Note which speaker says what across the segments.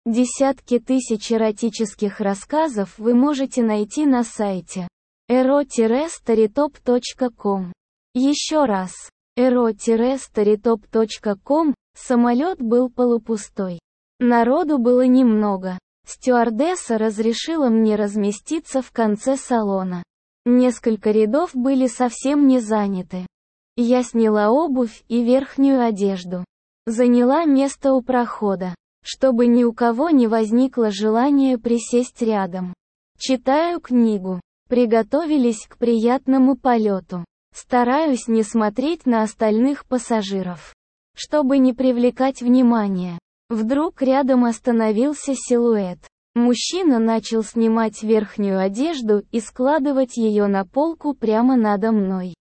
Speaker 1: Десятки тысяч эротических рассказов вы можете найти на сайте ero-storytop.com. Еще раз. ero-storytop.com. Самолет был полупустой. Народу было немного. Стюардесса разрешила мне разместиться в конце салона. Несколько рядов были совсем не заняты. Я сняла обувь и верхнюю одежду. Заняла место у прохода, чтобы ни у кого не возникло желания присесть рядом. Читаю книгу. Приготовились к приятному полету. Стараюсь не смотреть на остальных пассажиров, чтобы не привлекать внимания. Вдруг рядом остановился силуэт. Мужчина начал снимать верхнюю одежду и складывать ее на полку прямо надо мной.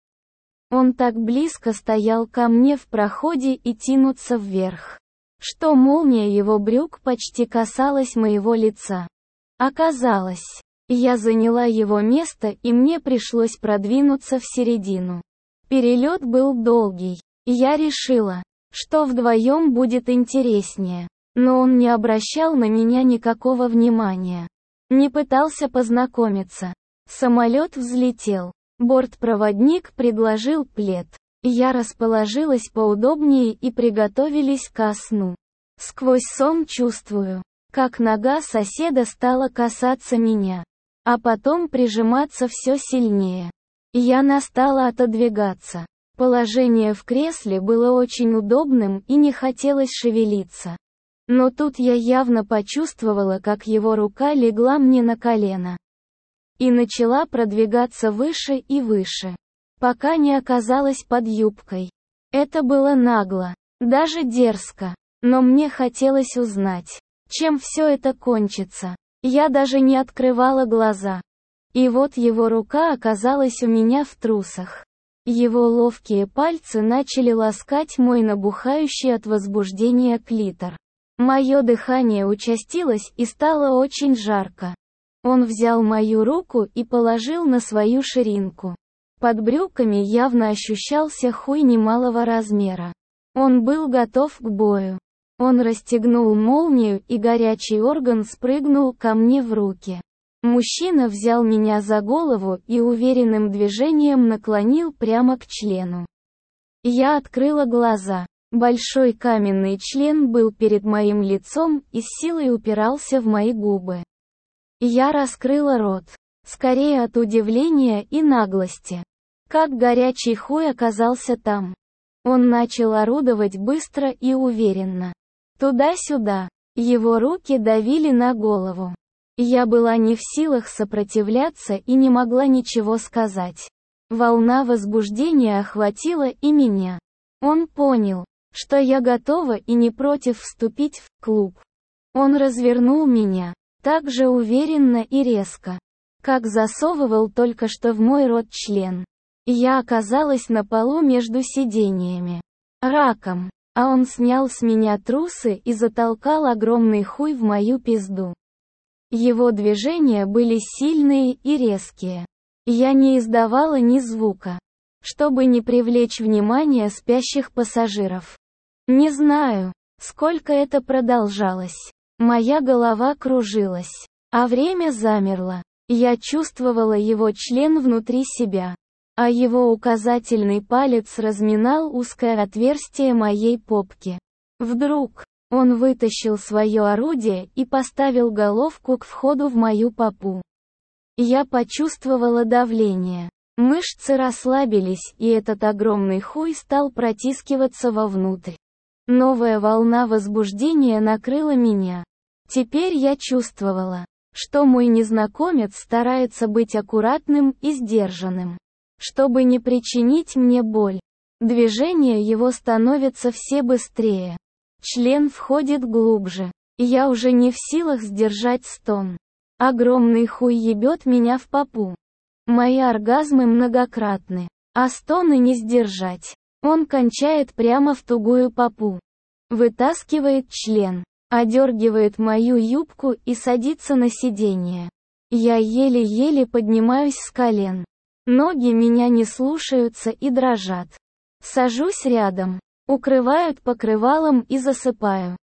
Speaker 1: Он так близко стоял ко мне в проходе и тянуться вверх, что молния его брюк почти касалась моего лица. Оказалось, я заняла его место и мне пришлось продвинуться в середину. Перелет был долгий. Я решила, что вдвоем будет интереснее. Но он не обращал на меня никакого внимания. Не пытался познакомиться. Самолет взлетел. Бортпроводник предложил плед. Я расположилась поудобнее и приготовились ко сну. Сквозь сон чувствую, как нога соседа стала касаться меня, а потом прижиматься все сильнее. Я не стала отодвигаться. Положение в кресле было очень удобным и не хотелось шевелиться. Но тут я явно почувствовала, как его рука легла мне на колено. И начала продвигаться выше и выше, пока не оказалась под юбкой. Это было нагло, даже дерзко. Но мне хотелось узнать, чем все это кончится. Я даже не открывала глаза. И вот его рука оказалась у меня в трусах. Его ловкие пальцы начали ласкать мой набухающий от возбуждения клитор. Мое дыхание участилось и стало очень жарко. Он взял мою руку и положил на свою ширинку. Под брюками явно ощущался хуй немалого размера. Он был готов к бою. Он расстегнул молнию, и горячий орган спрыгнул ко мне в руки. Мужчина взял меня за голову и уверенным движением наклонил прямо к члену. Я открыла глаза. Большой каменный член был перед моим лицом и с силой упирался в мои губы. Я раскрыла рот, скорее от удивления и наглости. Как горячий хуй оказался там. Он начал орудовать быстро и уверенно. Туда-сюда. Его руки давили на голову. Я была не в силах сопротивляться и не могла ничего сказать. Волна возбуждения охватила и меня. Он понял, что я готова и не против вступить в клуб. Он развернул меня, так же уверенно и резко, как засовывал только что в мой рот член. Я оказалась на полу между сидениями. Раком. А он снял с меня трусы и затолкал огромный хуй в мою пизду. Его движения были сильные и резкие. Я не издавала ни звука, чтобы не привлечь внимание спящих пассажиров. Не знаю, сколько это продолжалось. Моя голова кружилась, а время замерло. Я чувствовала его член внутри себя, а его указательный палец разминал узкое отверстие моей попки. Вдруг, он вытащил свое орудие и поставил головку к входу в мою попу. Я почувствовала давление. Мышцы расслабились, и этот огромный хуй стал протискиваться вовнутрь. Новая волна возбуждения накрыла меня. Теперь я чувствовала, что мой незнакомец старается быть аккуратным и сдержанным, чтобы не причинить мне боль. Движения его становятся все быстрее. Член входит глубже. Я уже не в силах сдержать стон. Огромный хуй ебет меня в попу. Мои оргазмы многократны, а стоны не сдержать. Он кончает прямо в тугую попу. Вытаскивает член, одергивает мою юбку и садится на сиденье. Я еле-еле поднимаюсь с колен. Ноги меня не слушаются и дрожат. Сажусь рядом, укрывают покрывалом и засыпаю.